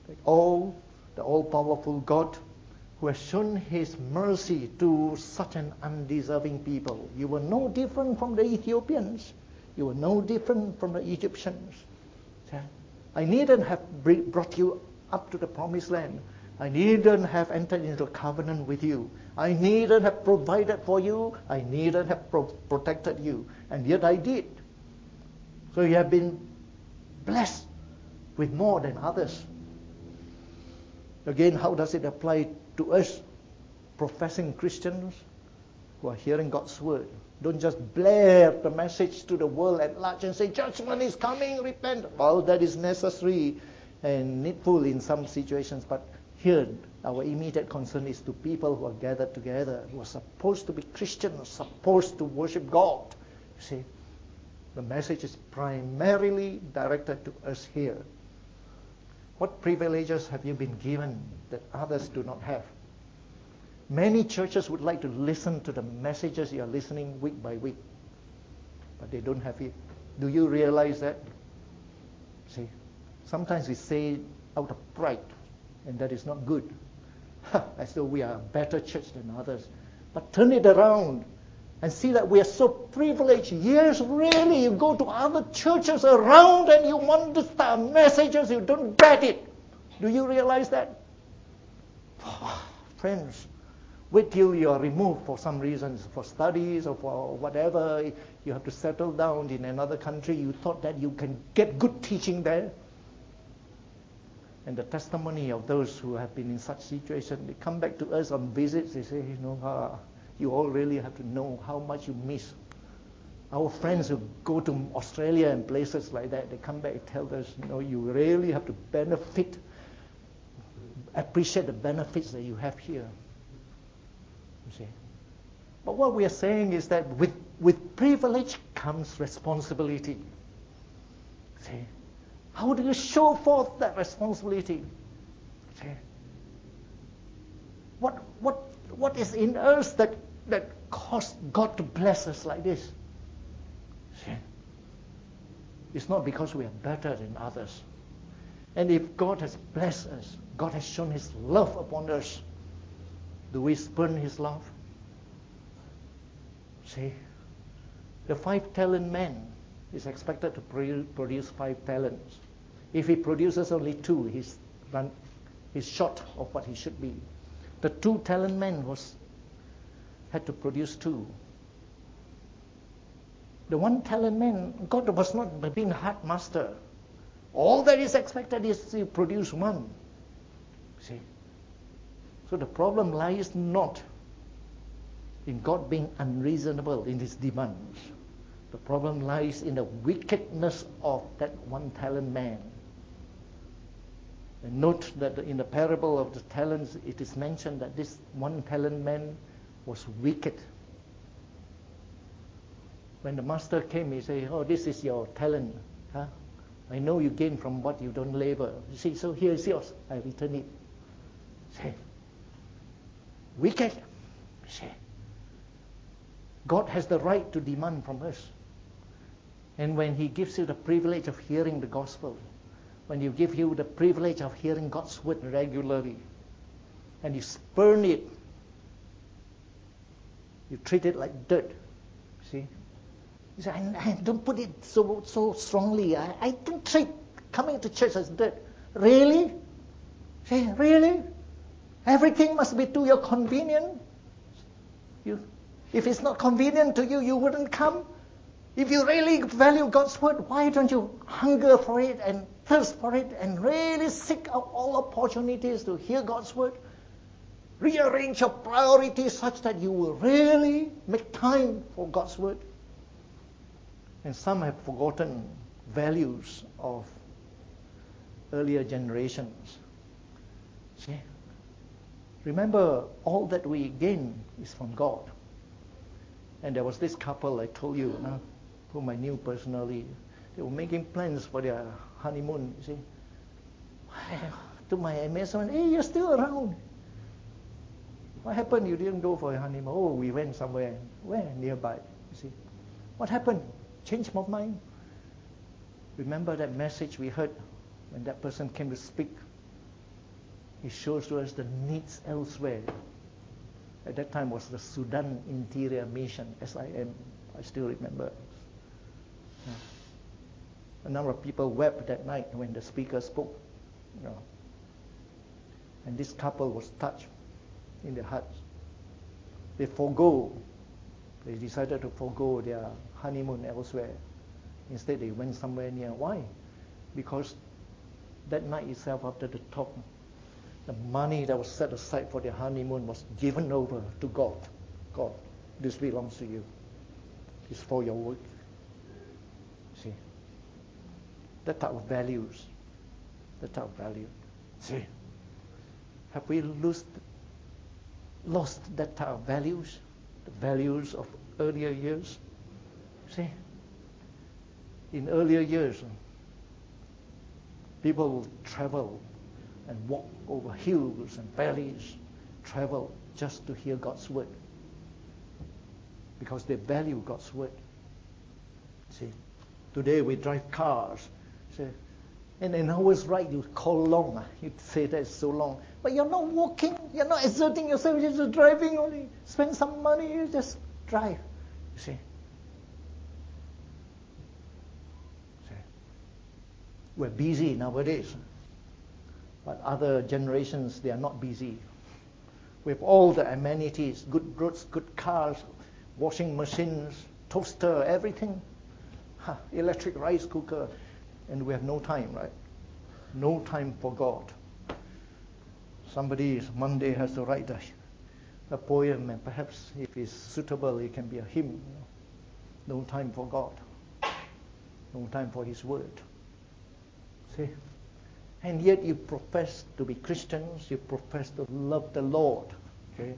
all-powerful God who has shown His mercy to such an undeserving people. You were no different from the Ethiopians. You were no different from the Egyptians. I needn't have brought you up to the promised land. I needn't have entered into a covenant with you. I needn't have provided for you. I needn't have protected you. And yet I did. So you have been blessed with more than others. Again, how does it apply to us, professing Christians who are hearing God's word? Don't just blare the message to the world at large and say, judgment is coming, repent. Well, that is necessary and needful in some situations, but here, our immediate concern is to people who are gathered together, who are supposed to be Christians, supposed to worship God. You see, the message is primarily directed to us here. What privileges have you been given that others do not have? Many churches would like to listen to the messages you are listening week by week, but they don't have it. Do you realize that? See, sometimes we say out of pride, and that is not good. As though we are a better church than others. But turn it around and see that we are so privileged. Yes, really, you go to other churches around and you want to start messages, you don't get it. Do you realize that? Friends, wait till you are removed for some reasons, for studies or for whatever. You have to settle down in another country. You thought that you can get good teaching there. And the testimony of those who have been in such situations, they come back to us on visits. They say, you all really have to know how much you miss. Our friends who go to Australia and places like that, they come back and tell us, you really have to appreciate the benefits that you have here. You see, But what we are saying is that with privilege comes responsibility. See? How do you show forth that responsibility? See? What is in us that caused God to bless us like this? See? It's not because we are better than others. And if God has blessed us, God has shown His love upon us, do we spurn His love? See, the 5-talent man is expected to produce 5 talents. If he produces only 2, he's short of what he should be. The 2-talent man had to produce 2. The 1-talent man, God was not being hard master. All that is expected is to produce 1. See? So the problem lies not in God being unreasonable in His demands. The problem lies in the wickedness of that 1-talent man. And note that in the parable of the talents, it is mentioned that this 1-talent man was wicked. When the master came, he said, "Oh, this is your talent. Huh? I know you gain from what you don't labor. You see, so here is yours. I return it." See? Wicked. See? God has the right to demand from us. And when He gives you the privilege of hearing the gospel, when you give you the privilege of hearing God's word regularly, and you spurn it, you treat it like dirt. See? You say, I don't put it so strongly. I don't treat coming to church as dirt. Really? Say, really? Everything must be to your convenience? If it's not convenient to you, you wouldn't come. If you really value God's word, why don't you hunger for it and thirst for it and really seek out all opportunities to hear God's word? Rearrange your priorities such that you will really make time for God's word. And some have forgotten values of earlier generations. See? Remember, all that we gain is from God. And there was this couple I told you, whom I knew personally. They were making plans for their honeymoon, you see. To my amazement, hey, you're still around. What happened? You didn't go for a honeymoon. Oh, we went somewhere. Where? Nearby, you see. What happened? Changed my mind. Remember that message we heard when that person came to speak? It shows to us the needs elsewhere. At that time was the Sudan Interior Mission, SIM. I still remember. A number of people wept that night when the speaker spoke. And this couple was touched in their hearts. They decided to forego their honeymoon elsewhere. Instead, they went somewhere near. Why? Because that night itself, after the talk, the money that was set aside for their honeymoon was given over to God. God, this belongs to you. It's for your work. See? That type of values. That type of value. See? Have we lost that type of values? The values of earlier years? See? In earlier years, people will travel and walk over hills and valleys, travel just to hear God's word. Because they value God's word. See, today we drive cars. See, and an hour's ride you call long. You'd say that's so long. But you're not walking, you're not exerting yourself, you're just driving only. Spend some money, you just drive. You see? We're busy nowadays. But other generations, they are not busy. With all the amenities, good roads, good cars, washing machines, toaster, everything. Electric rice cooker. And we have no time, right? No time for God. Somebody Monday has to write a poem, and perhaps if it's suitable, it can be a hymn. No time for God. No time for His word. See? And yet you profess to be Christians, you profess to love the Lord. Okay?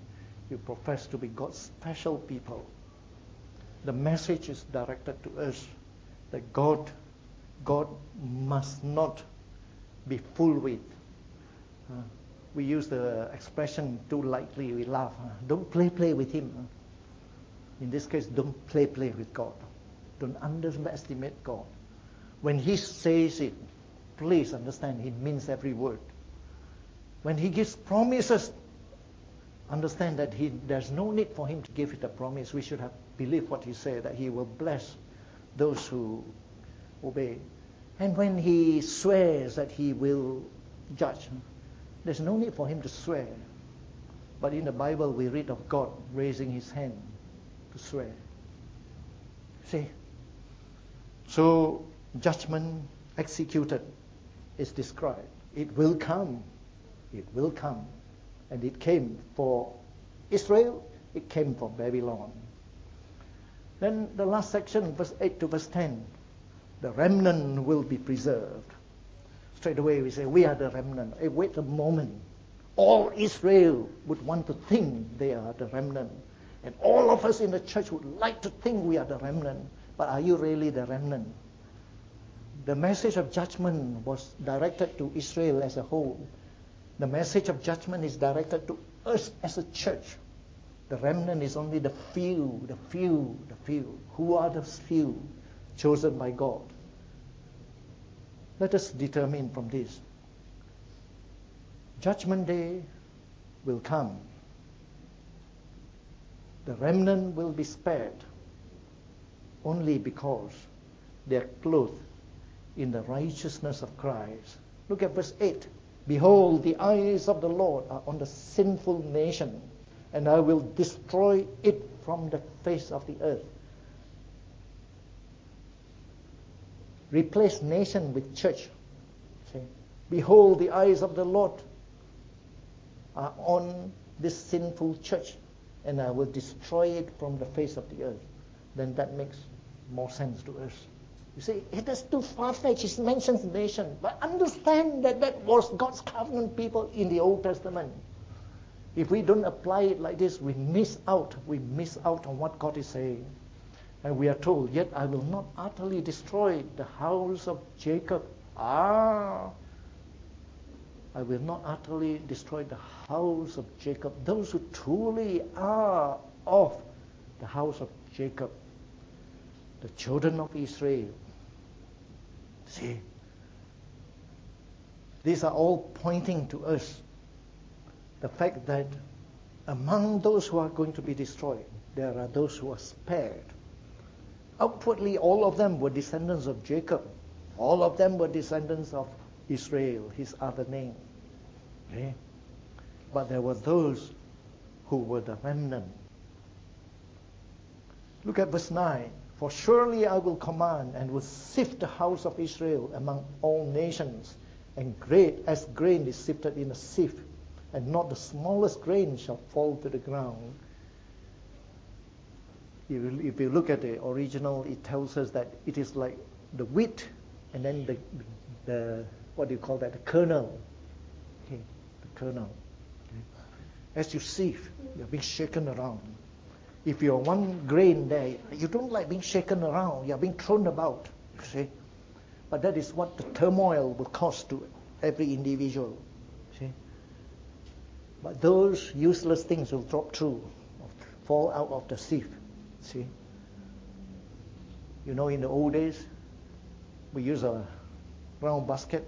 You profess to be God's special people. The message is directed to us that God must not be fooled with. We use the expression too lightly, we laugh. Don't play with him. In this case, don't play with God. Don't underestimate God. When he says it, please understand, he means every word. When he gives promises, understand that there's no need for him to give it a promise. We should have believed what he said, that he will bless those who obey. And when he swears that he will judge, there's no need for him to swear. But in the Bible, we read of God raising his hand to swear. See? So, judgment executed is described. It will come. It will come. And it came for Israel. It came for Babylon. Then the last section, verse 8 to verse 10. The remnant will be preserved. Straight away we say, we are the remnant. Hey, wait a moment. All Israel would want to think they are the remnant. And all of us in the church would like to think we are the remnant. But are you really the remnant? The message of judgment was directed to Israel as a whole. The message of judgment is directed to us as a church. The remnant is only the few. Who are the few chosen by God? Let us determine from this. Judgment day will come. The remnant will be spared only because they are clothed in the righteousness of Christ. Look at verse 8. Behold, the eyes of the Lord are on the sinful nation, and I will destroy it from the face of the earth. Replace nation with church. See? Behold, the eyes of the Lord are on this sinful church, and I will destroy it from the face of the earth. Then that makes more sense to us. You see, it is too far-fetched. It mentions nation. But understand that was God's covenant people in the Old Testament. If we don't apply it like this, we miss out. We miss out on what God is saying. And we are told, yet I will not utterly destroy the house of Jacob. I will not utterly destroy the house of Jacob. Those who truly are of the house of Jacob. The children of Israel. See, these are all pointing to us the fact that among those who are going to be destroyed, there are those who are spared. Outwardly, all of them were descendants of Jacob. All of them were descendants of Israel, his other name. Okay? But there were those who were the remnant. Look at verse 9. For surely I will command and will sift the house of Israel among all nations, and as grain is sifted in a sieve, and not the smallest grain shall fall to the ground. If you look at the original, it tells us that it is like the wheat, and then the what do you call that? The kernel. Okay, the kernel. Okay. As you sieve, you're being shaken around. If you're one grain there, you don't like being shaken around. You're being thrown about, you see. But that is what the turmoil will cause to every individual, see. But those useless things will drop through, fall out of the sieve, see. You know, in the old days, we use a round basket.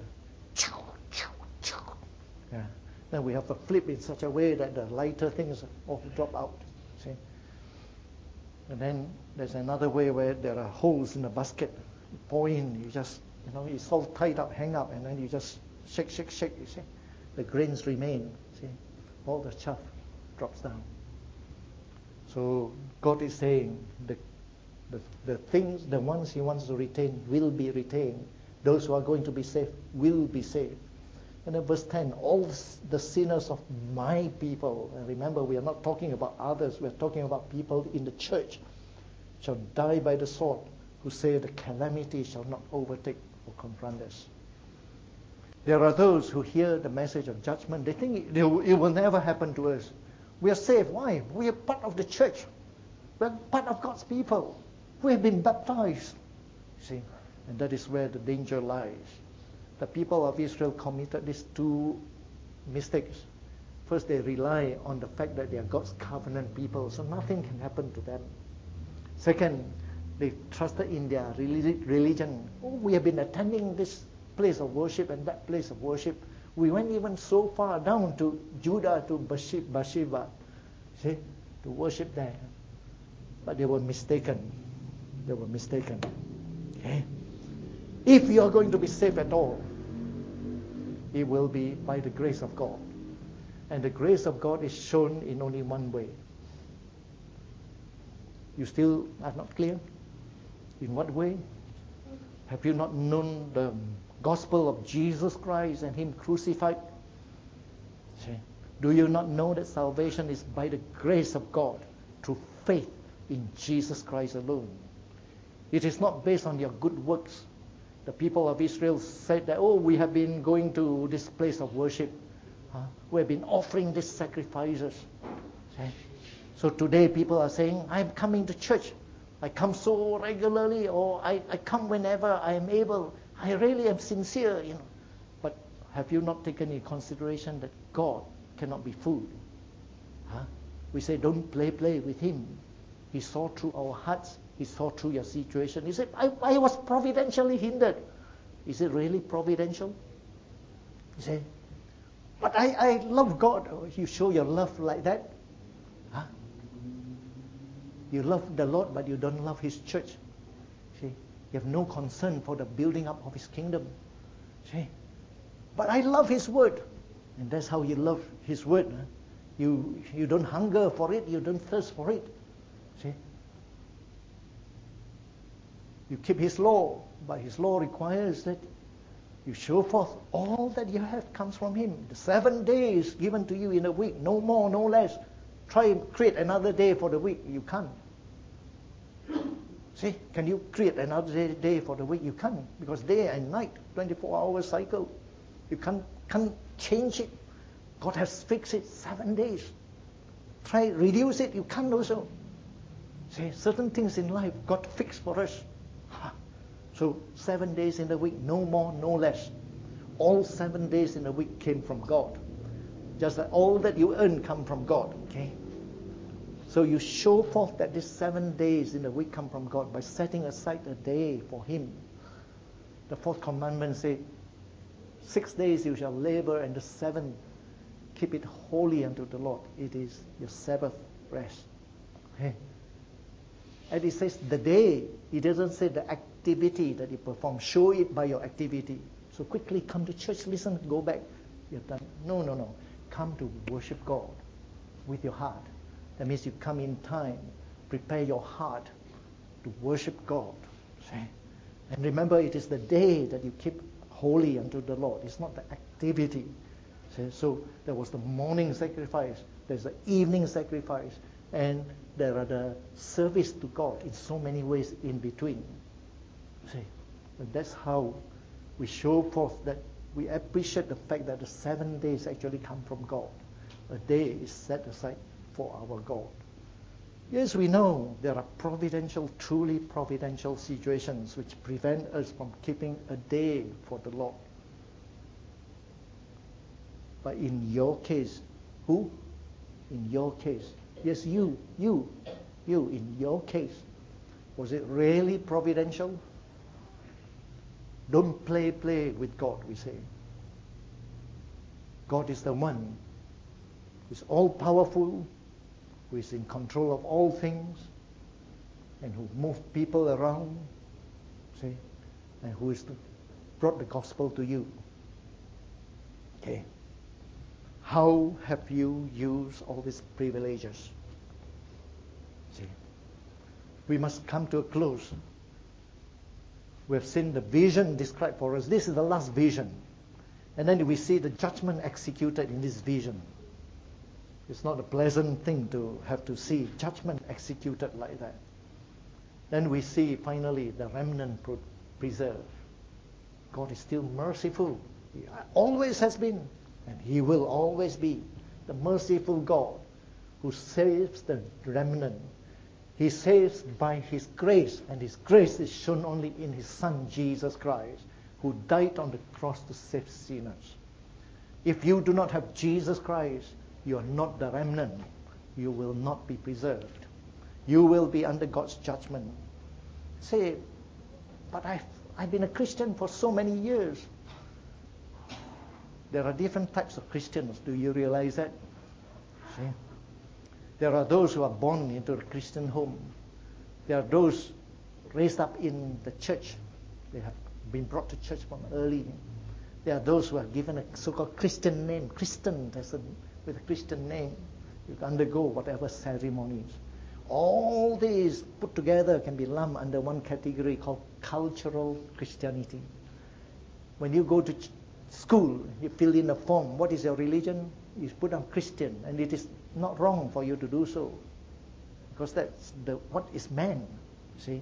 Yeah. Then we have to flip in such a way that the lighter things all drop out, see. And then there's another way where there are holes in the basket. You pour in, you just, it's all tied up, hang up, and then you just shake, you see. The grains remain, see. All the chaff drops down. So God is saying the things, the ones he wants to retain will be retained. Those who are going to be saved will be saved. And then verse 10, all the sinners of my people, and remember we are not talking about others, we are talking about people in the church, shall die by the sword, who say the calamity shall not overtake or confront us. There are those who hear the message of judgment, they think it will never happen to us. We are saved. Why? We are part of the church. We are part of God's people. We have been baptized. See? And that is where the danger lies. The people of Israel committed these two mistakes. First, they rely on the fact that they are God's covenant people, so nothing can happen to them. Second, they trusted in their religion. Oh, we have been attending this place of worship and that place of worship. We went even so far down to Judah, to Bathsheba, see, to worship there. But they were mistaken. They were mistaken. Okay? If you are going to be saved at all, it will be by the grace of God. And the grace of God is shown in only one way. You still are not clear? In what way? Have you not known the gospel of Jesus Christ and Him crucified? See? Do you not know that salvation is by the grace of God through faith in Jesus Christ alone? It is not based on your good works. The people of Israel said that, oh, we have been going to this place of worship. We have been offering these sacrifices. See? So today people are saying, I'm coming to church. I come so regularly, or I come whenever I am able. I really am sincere, But have you not taken into consideration that God cannot be fooled? We say, don't play with Him. He saw through our hearts. He saw through your situation. He said, I was providentially hindered. Is it really providential? You say, but I love God. Oh, you show your love like that? You love the Lord, but you don't love His church. See, you have no concern for the building up of His kingdom. See, but I love His word, and that's how you love His word. You don't hunger for it, you don't thirst for it. See, you keep His law, but His law requires that you show forth all that you have comes from Him. The 7 days given to you in a week, no more, no less. Try and create another day for the week. You can't. See, can you create another day for the week? You can't, because day and night, 24-hour cycle. You can't change it. God has fixed it 7 days. Try reduce it. You can't also. See, certain things in life God fixed for us. So 7 days in the week, no more, no less. All 7 days in the week came from God. Just that all that you earn come from God. Okay. So you show forth that these 7 days in the week come from God by setting aside a day for Him. The fourth commandment says, 6 days you shall labor, and the seventh keep it holy unto the Lord. It is your Sabbath rest. Okay. And it says the day. It doesn't say the activity that you perform. Show it by your activity. So quickly come to church, listen, go back. You're done. No. Come to worship God with your heart. That means you come in time, prepare your heart to worship God. See? And remember, it is the day that you keep holy unto the Lord. It's not the activity. See? So there was the morning sacrifice, there's the evening sacrifice, and there are the service to God in so many ways in between. See? And that's how we show forth that we appreciate the fact that the 7 days actually come from God. A day is set aside for our God. Yes, we know there are providential, truly providential situations which prevent us from keeping a day for the Lord. But in your case, who? In your case. Yes, you, in your case. Was it really providential? Don't play with God, we say. God is the one who is all-powerful, who is in control of all things, and who moved people around, see, and who is brought the gospel to you. Okay. How have you used all these privileges? See, we must come to a close. We have seen the vision described for us. This is the last vision. And then we see the judgment executed in this vision. It's not a pleasant thing to have to see judgment executed like that. Then we see finally the remnant preserved. God is still merciful. He always has been, and He will always be the merciful God who saves the remnant. He saves by His grace, and His grace is shown only in His Son, Jesus Christ, who died on the cross to save sinners. If you do not have Jesus Christ, you are not the remnant. You will not be preserved. You will be under God's judgment. Say, but I've been a Christian for so many years. There are different types of Christians. Do you realize that? See? There are those who are born into a Christian home. There are those raised up in the church. They have been brought to church from early. There are those who are given a so-called Christian name, with a Christian name. You undergo whatever ceremonies. All these put together can be lumped under one category called cultural Christianity. When you go to school, you fill in a form. What is your religion? You put down Christian, and it is not wrong for you to do so, because that's what is man. See,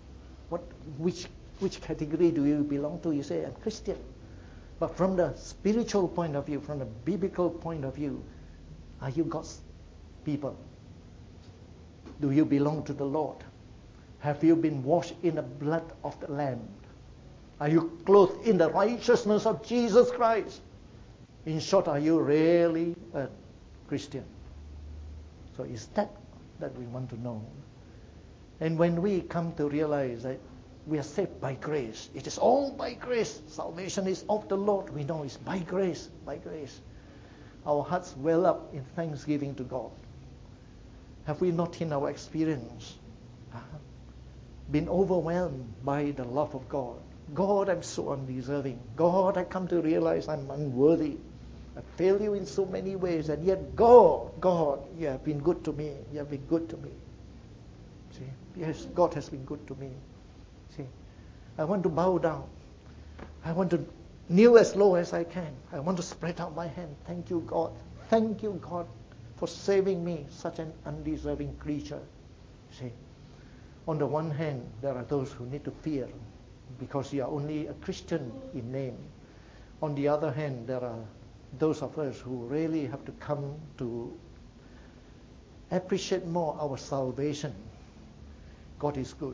which category do you belong to? You say, I'm Christian. But from the spiritual point of view, from the biblical point of view, are you God's people? Do you belong to the Lord? Have you been washed in the blood of the Lamb? Are you clothed in the righteousness of Jesus Christ? In short, are you really a Christian? So it's that we want to know. And when we come to realize that we are saved by grace, it is all by grace. Salvation is of the Lord. We know it's by grace, by grace. Our hearts well up in thanksgiving to God. Have we not in our experience been overwhelmed by the love of God? God, I'm so undeserving. God, I come to realize I'm unworthy. I fail you in so many ways, and yet God, you have been good to me. You have been good to me. See, yes, God has been good to me. See, I want to bow down. I want to kneel as low as I can. I want to spread out my hand. Thank you, God. Thank you, God, for saving me, such an undeserving creature. See, on the one hand, there are those who need to fear because you are only a Christian in name. On the other hand, there are those of us who really have to come to appreciate more our salvation. God is good.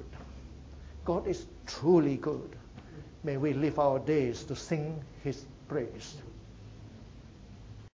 God is truly good. May we live our days to sing His praise.